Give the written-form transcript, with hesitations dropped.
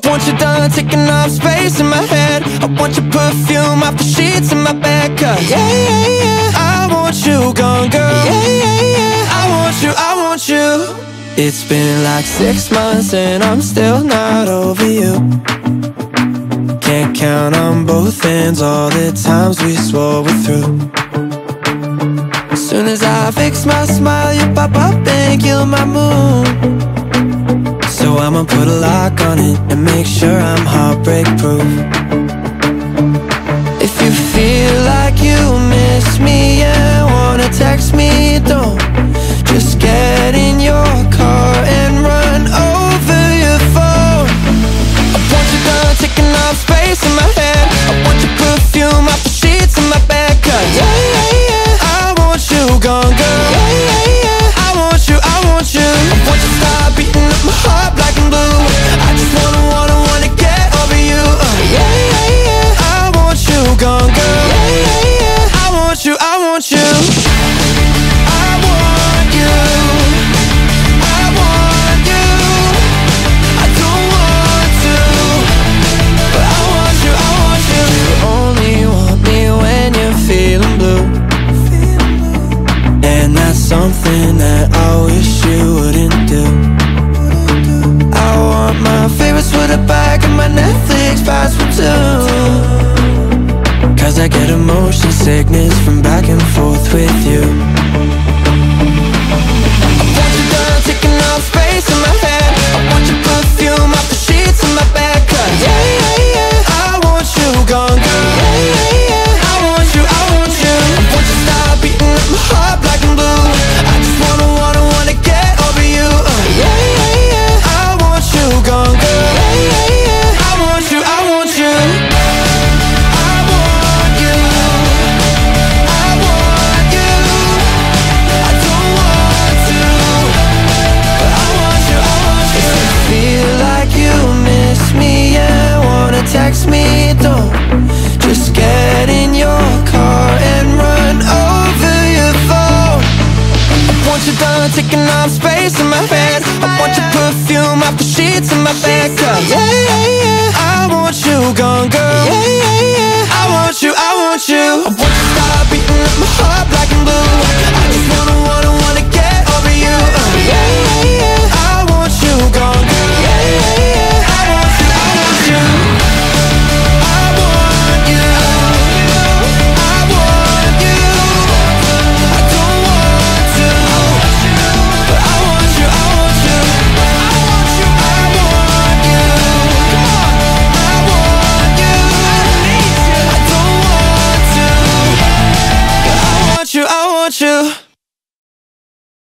want you done taking up space in my head. I want your perfume off the sheets in my bed. Cause yeah, yeah, yeah, I want you gone, girl. Yeah, yeah, yeah, I want you, I want you. It's been like 6 months and I'm still not over you. Can't count on both hands all the times we swore we're through. As soon as I fix my smile, you pop up and kill my mood. So I'ma put a lock on it and make sure I'm heartbreak proof. If you feel like you miss me and wanna text me, don't. Just get in your car and run over your phone. I want you done taking up space in my head. I want your perfume off the sheets in my bed. Cause yeah, yeah, yeah, I want you gone, girl. Yeah, yeah, yeah, I want you, I want you. I want you to stop beating up my heart black and blue. I just wanna get over you. Yeah, yeah, yeah, I want you gone, girl. Yeah, yeah, yeah, I want you, I want you. I want you, I want you. I don't want to, but I want you, I want you. You only want me when you're feeling blue, and that's something that I wish you wouldn't do. I want my favorites with a bag and my Netflix password too. Cause I get emotion sickness from back and forth with you. I want you done taking up space in my head. I want your perfume off the sheets in my bed. Cause yeah, yeah, yeah, I want you gone, girl. Yeah, yeah, yeah, I want you, I want you. I want you to stop beating up my heart black and blue. I just wanna get over you. Yeah, yeah, yeah, I want you gone, girl. Yeah, yeah, yeah, I want you, I want you. I want you, I want you. I don't want to, but I want you, I want you. If you feel like you miss me and wanna text me, don't. Just get in your car and run over your phone. I want you done taking up space in my head. I want your perfume off the sheets in my bed. Cause yeah, yeah, yeah, I want you gone, girl. Yeah, yeah, yeah, I want you, I want you. I want you to stop beating up my heart black and blue. I just wanna get over you. Yeah, yeah, yeah, I want you gone, girl. Yeah, yeah, yeah, I want you, I want you. I want you, I want you. I don't want to, but I want you, I want you. I want you, I want you. I want you. I don't want to, but I want you, I want you.